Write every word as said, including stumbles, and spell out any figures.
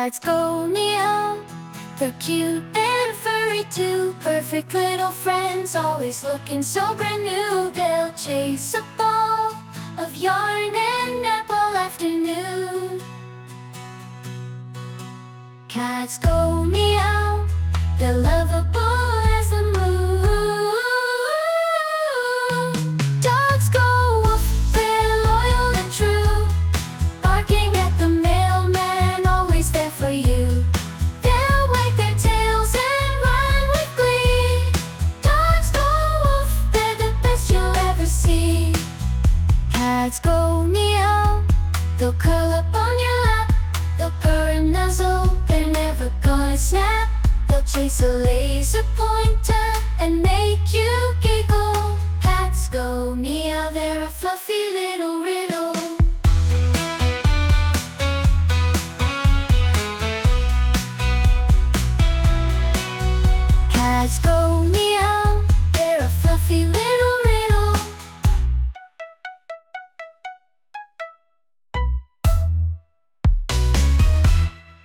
Cats go meow, they're cute and furry too. Perfect little friends, always looking so brand new. They'll chase a ball of yarn and nap all afternoon. Cats go meow, they're lovable as the moon. Dogs go woof, they're loyal and true, barking at the mailman, always there for you. They'll wag their tails and run with glee. Dogs go woof, they're the best you'll ever see. Cats go meow, they'll curl up on your lap, they'll purr and nuzzle, they're never gonna snap. They'll chase a laser pointer and make you giggle. Cats go meow, they're a fluffy little riddle. Cats go